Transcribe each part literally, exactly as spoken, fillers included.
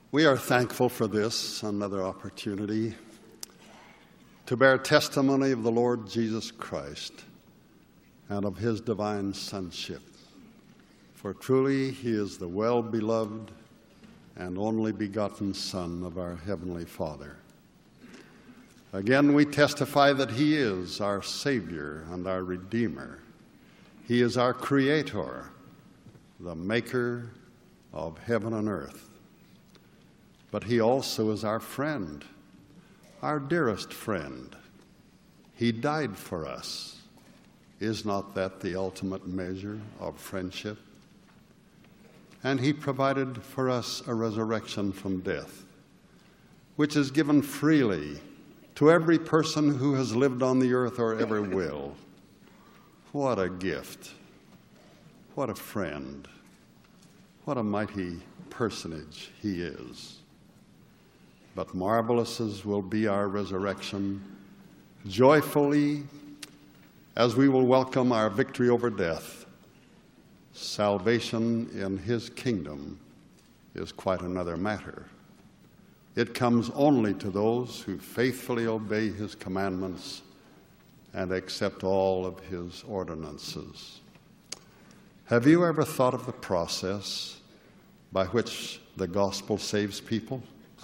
We are thankful for this, another opportunity to bear testimony of the Lord Jesus Christ and of his divine sonship. For truly he is the well-beloved and only begotten Son of our Heavenly Father. Again, we testify that he is our Savior and our Redeemer. He is our Creator, the Maker of heaven and earth. But he also is our friend, our dearest friend. He died for us. Is not that the ultimate measure of friendship? And he provided for us a resurrection from death, which is given freely to every person who has lived on the earth or ever will. What a gift. What a friend. What a mighty personage he is. But marvelous as will be our resurrection, joyfully as we will welcome our victory over death, salvation in his kingdom is quite another matter. It comes only to those who faithfully obey his commandments and accept all of his ordinances. Have you ever thought of the process by which the gospel saves people?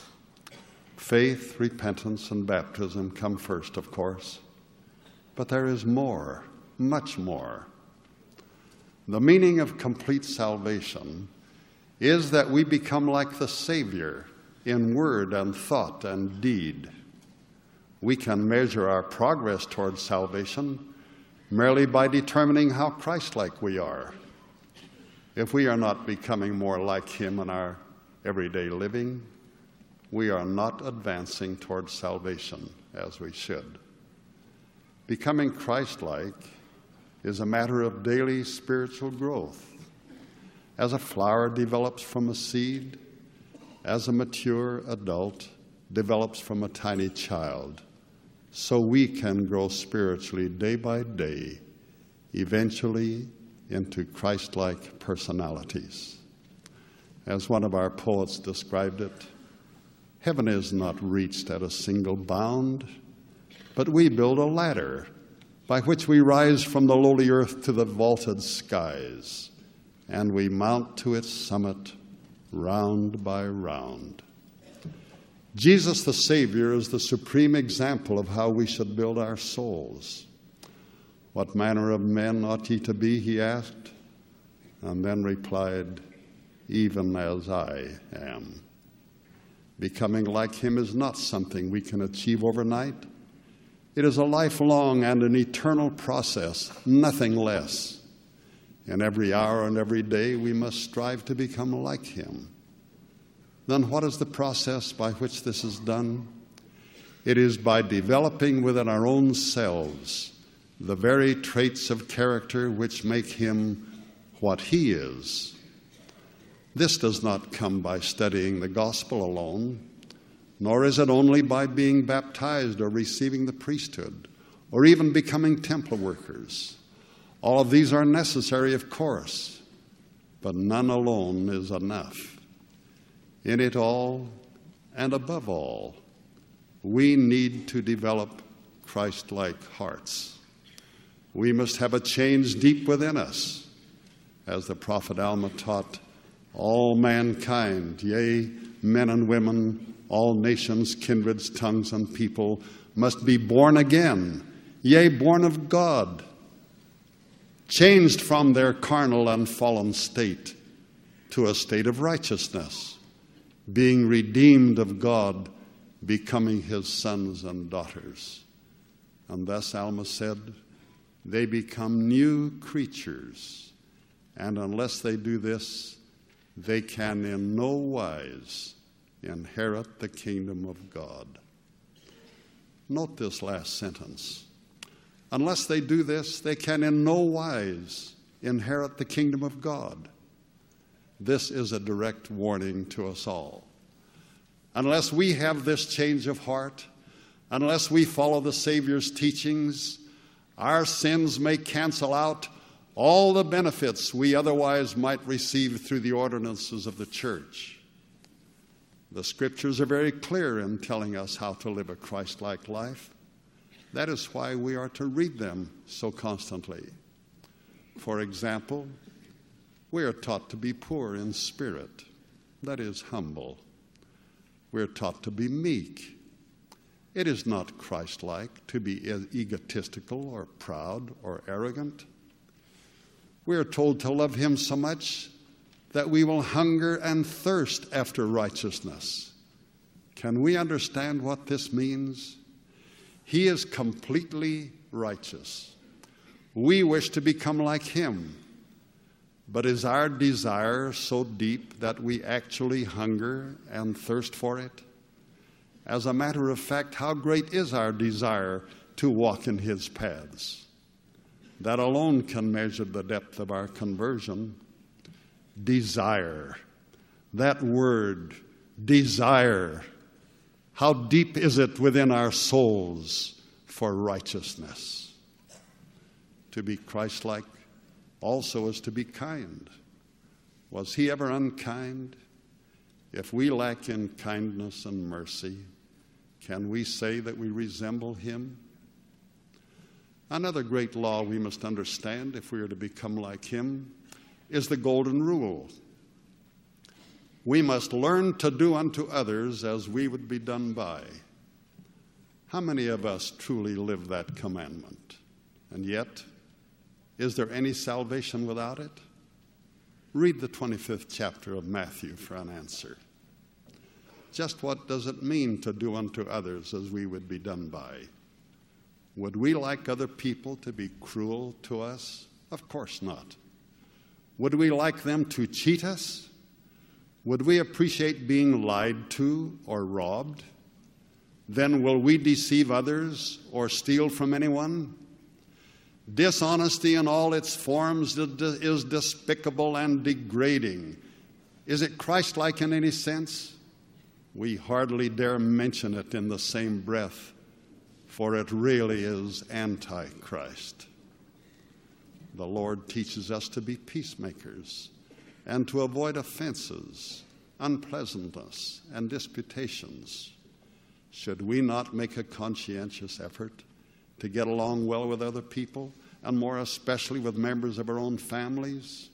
Faith, repentance, and baptism come first, of course. But there is more, much more. The meaning of complete salvation is that we become like the Savior in word and thought and deed. We can measure our progress towards salvation merely by determining how Christ-like we are. If we are not becoming more like him in our everyday living, we are not advancing towards salvation as we should. Becoming Christ-like is a matter of daily spiritual growth. As a flower develops from a seed, as a mature adult develops from a tiny child, so we can grow spiritually day by day, eventually into Christ-like personalities. As one of our poets described it, heaven is not reached at a single bound, but we build a ladder by which we rise from the lowly earth to the vaulted skies, and we mount to its summit round by round. Jesus the Savior is the supreme example of how we should build our souls. What manner of men ought ye to be, he asked, and then replied, even as I am. Becoming like him is not something we can achieve overnight. It is a lifelong and an eternal process, nothing less. In every hour and every day, we must strive to become like him. Then what is the process by which this is done? It is by developing within our own selves the very traits of character which make him what he is. This does not come by studying the gospel alone, nor is it only by being baptized or receiving the priesthood, or even becoming temple workers. All of these are necessary, of course, but none alone is enough. In it all, and above all, we need to develop Christ-like hearts. We must have a change deep within us. As the prophet Alma taught, all mankind, yea, men and women, all nations, kindreds, tongues, and people must be born again, yea, born of God, changed from their carnal and fallen state to a state of righteousness, being redeemed of God, becoming his sons and daughters. And thus Alma said, they become new creatures, and unless they do this, they can in no wise inherit the kingdom of God. Note this last sentence. Unless they do this, they can in no wise inherit the kingdom of God. This is a direct warning to us all. Unless we have this change of heart, unless we follow the Savior's teachings, our sins may cancel out all the benefits we otherwise might receive through the ordinances of the church. The Scriptures are very clear in telling us how to live a Christ-like life. That is why we are to read them so constantly. For example, we are taught to be poor in spirit, that is, humble. We are taught to be meek. It is not Christ-like to be egotistical or proud or arrogant. We are told to love Him so much that we will hunger and thirst after righteousness. Can we understand what this means? He is completely righteous. We wish to become like Him, but is our desire so deep that we actually hunger and thirst for it? As a matter of fact, how great is our desire to walk in His paths? That alone can measure the depth of our conversion. Desire. That word, desire. How deep is it within our souls for righteousness? To be Christ-like also is to be kind. Was He ever unkind? If we lack in kindness and mercy, can we say that we resemble Him? Another great law we must understand if we are to become like Him is the golden rule. We must learn to do unto others as we would be done by. How many of us truly live that commandment? And yet, is there any salvation without it? Read the twenty-fifth chapter of Matthew for an answer. Just what does it mean to do unto others as we would be done by? Would we like other people to be cruel to us? Of course not. Would we like them to cheat us? Would we appreciate being lied to or robbed? Then will we deceive others or steal from anyone? Dishonesty in all its forms is despicable and degrading. Is it Christ-like in any sense? We hardly dare mention it in the same breath, for it really is anti-Christ. The Lord teaches us to be peacemakers and to avoid offenses, unpleasantness, and disputations. Should we not make a conscientious effort to get along well with other people, and more especially with members of our own families?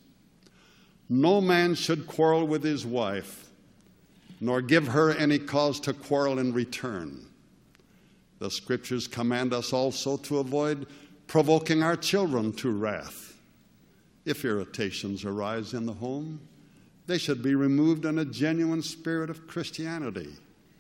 No man should quarrel with his wife, nor give her any cause to quarrel in return. The Scriptures command us also to avoid provoking our children to wrath. If irritations arise in the home, they should be removed in a genuine spirit of Christianity.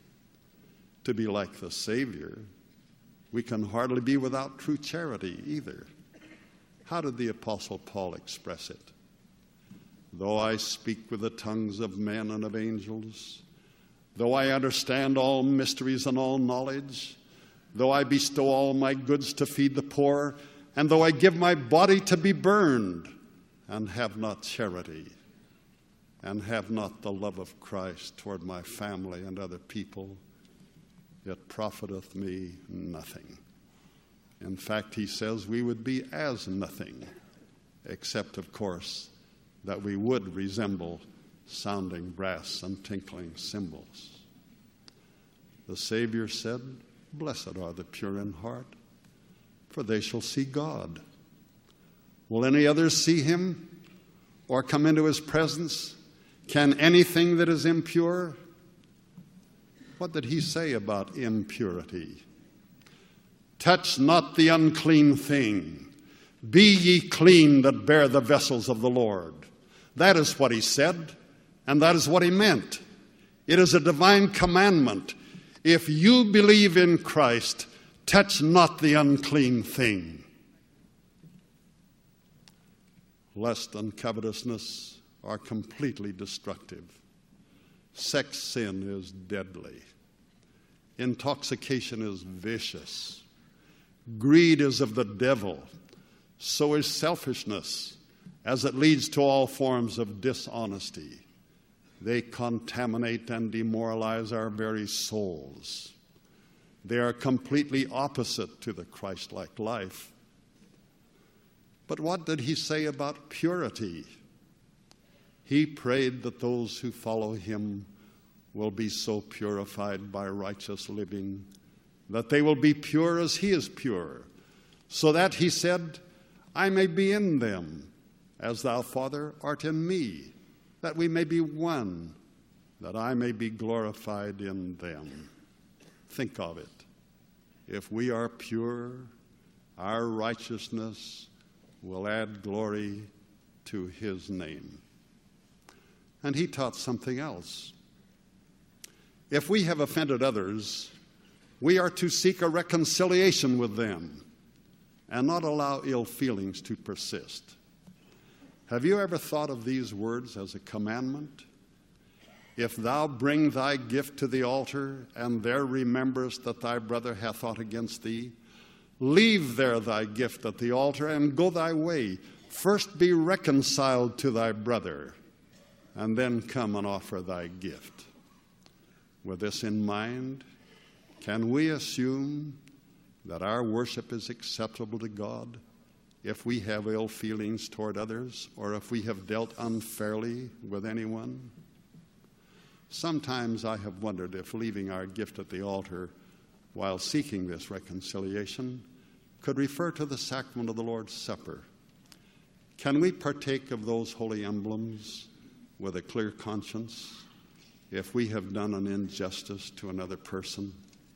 To be like the Savior, we can hardly be without true charity either. How did the Apostle Paul express it? Though I speak with the tongues of men and of angels, though I understand all mysteries and all knowledge, though I bestow all my goods to feed the poor, and though I give my body to be burned, and have not charity, and have not the love of Christ toward my family and other people, it profiteth me nothing. In fact, he says we would be as nothing, except, of course, that we would resemble sounding brass and tinkling cymbals. The Savior said, "Blessed are the pure in heart, for they shall see God." Will any others see Him or come into His presence? Can anything that is impure? What did He say about impurity? Touch not the unclean thing. Be ye clean that bear the vessels of the Lord. That is what He said, and that is what He meant. It is a divine commandment. If you believe in Christ, touch not the unclean thing. Lust and covetousness are completely destructive. Sex sin is deadly. Intoxication is vicious. Greed is of the devil. So is selfishness, as it leads to all forms of dishonesty. They contaminate and demoralize our very souls. They are completely opposite to the Christ-like life. But what did He say about purity? He prayed that those who follow Him will be so purified by righteous living that they will be pure as he is pure, so that, he said, I may be in them, as thou, Father, art in me, that we may be one, that I may be glorified in them. Think of it. If we are pure, our righteousness will add glory to his name. And he taught something else. If we have offended others, we are to seek a reconciliation with them and not allow ill feelings to persist. Have you ever thought of these words as a commandment? If thou bring thy gift to the altar, and there rememberest that thy brother hath aught against thee, leave there thy gift at the altar, and go thy way. First be reconciled to thy brother, and then come and offer thy gift. With this in mind, can we assume that our worship is acceptable to God if we have ill feelings toward others, or if we have dealt unfairly with anyone? Sometimes I have wondered if leaving our gift at the altar while seeking this reconciliation could refer to the sacrament of the Lord's Supper. Can we partake of those holy emblems with a clear conscience if we have done an injustice to another person?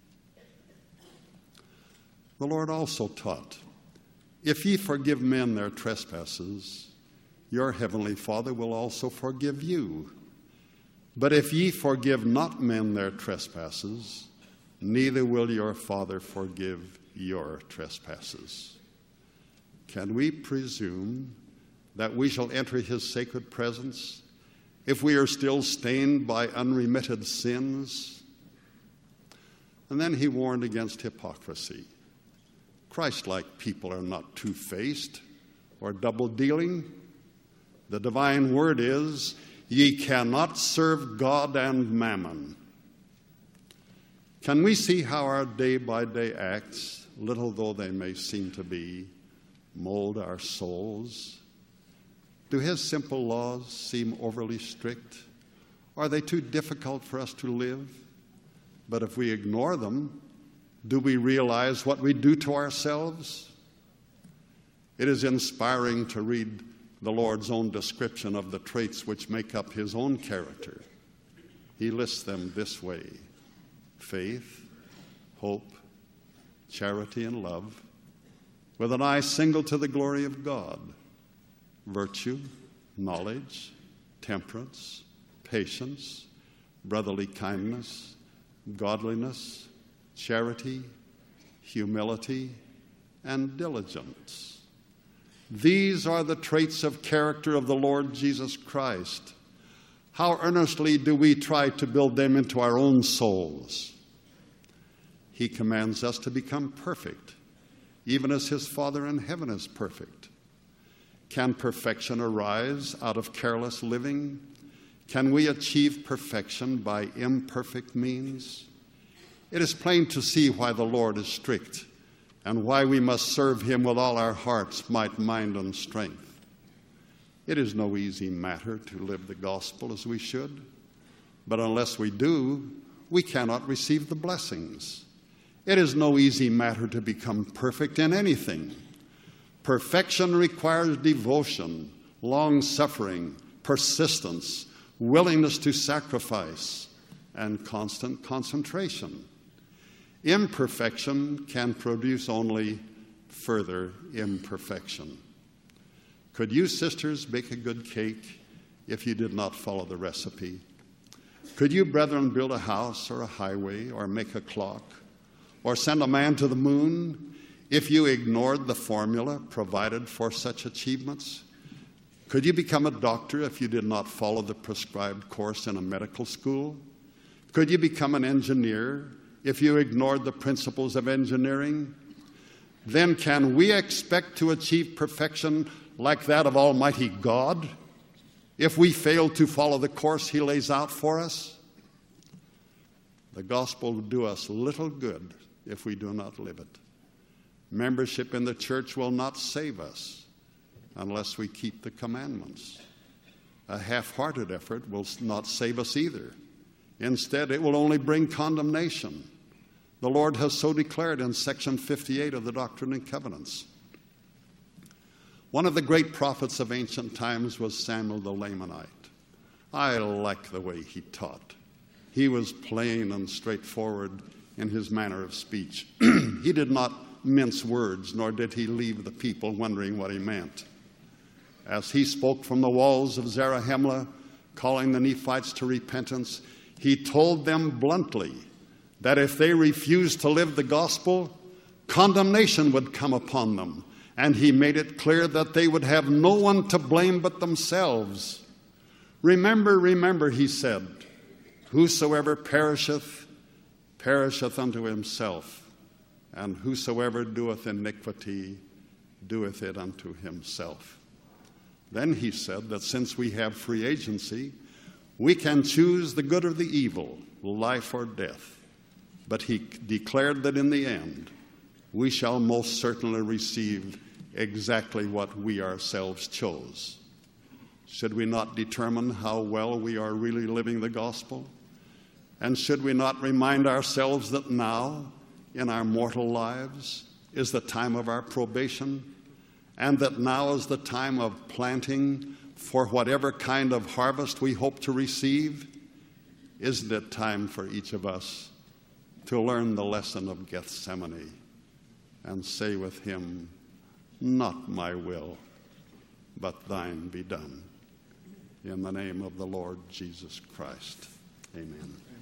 The Lord also taught, if ye forgive men their trespasses, your heavenly Father will also forgive you. But if ye forgive not men their trespasses, neither will your Father forgive your trespasses. Can we presume that we shall enter his sacred presence if we are still stained by unremitted sins? And then he warned against hypocrisy. Christ-like people are not two-faced or double-dealing. The divine word is, ye cannot serve God and mammon. Can we see how our day-by-day acts, little though they may seem to be, mold our souls? Do his simple laws seem overly strict? Are they too difficult for us to live? But if we ignore them, do we realize what we do to ourselves? It is inspiring to read the Lord's own description of the traits which make up his own character. He lists them this way: faith, hope, charity, and love, with an eye single to the glory of God; virtue, knowledge, temperance, patience, brotherly kindness, godliness, charity, humility, and diligence. These are the traits of character of the Lord Jesus Christ. How earnestly do we try to build them into our own souls? He commands us to become perfect, even as his Father in heaven is perfect. Can perfection arise out of careless living? Can we achieve perfection by imperfect means? It is plain to see why the Lord is strict and why we must serve him with all our hearts, might, mind, and strength. It is no easy matter to live the gospel as we should, but unless we do, we cannot receive the blessings. It is no easy matter to become perfect in anything. Perfection requires devotion, long-suffering, persistence, willingness to sacrifice, and constant concentration. Imperfection can produce only further imperfection. Could you, sisters, bake a good cake if you did not follow the recipe? Could you, brethren, build a house or a highway or make a clock or send a man to the moon if you ignored the formula provided for such achievements? Could you become a doctor if you did not follow the prescribed course in a medical school? Could you become an engineer if you ignored the principles of engineering? Then can we expect to achieve perfection like that of Almighty God if we fail to follow the course he lays out for us? The gospel will do us little good if we do not live it. Membership in the church will not save us unless we keep the commandments. A half-hearted effort will not save us either Instead, it will only bring condemnation. The Lord has so declared in section fifty-eight of the Doctrine and Covenants. One of the great prophets of ancient times was Samuel the Lamanite. I like the way he taught. He was plain and straightforward in his manner of speech. He did not mince words, nor did he leave the people wondering what he meant. As he spoke from the walls of Zarahemla, calling the Nephites to repentance, he told them bluntly that if they refused to live the gospel, condemnation would come upon them. And he made it clear that they would have no one to blame but themselves. Remember, remember, he said, whosoever perisheth, perisheth unto himself, and whosoever doeth iniquity, doeth it unto himself. Then he said that since we have free agency, we can choose the good or the evil, life or death. But he declared that in the end, we shall most certainly receive exactly what we ourselves chose. Should we not determine how well we are really living the gospel? And should we not remind ourselves that now, in our mortal lives, is the time of our probation, and that now is the time of planting for whatever kind of harvest we hope to receive? Isn't it time for each of us to learn the lesson of Gethsemane and say with him, not my will, but thine be done. In the name of the Lord Jesus Christ, amen.